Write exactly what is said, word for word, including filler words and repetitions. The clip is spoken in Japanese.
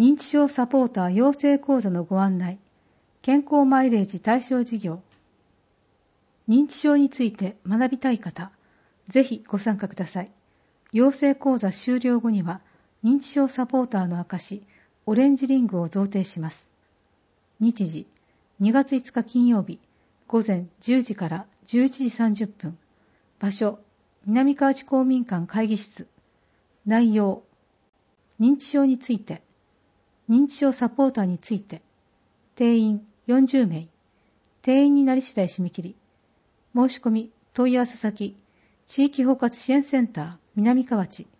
認知症サポーター養成講座のご案内、健康マイレージ対象事業。認知症について学びたい方、ぜひご参加ください。養成講座終了後には、認知症サポーターの証、オレンジリングを贈呈します。日時、にがついつか金曜日、午前じゅうじからじゅういちじさんじゅっぷん。場所、南河内公民館会議室。内容、認知症について、認知症サポーターについて、定員よんじゅうめい、定員になり次第締め切り。申し込み、問い合わせ先、地域包括支援センター、南河内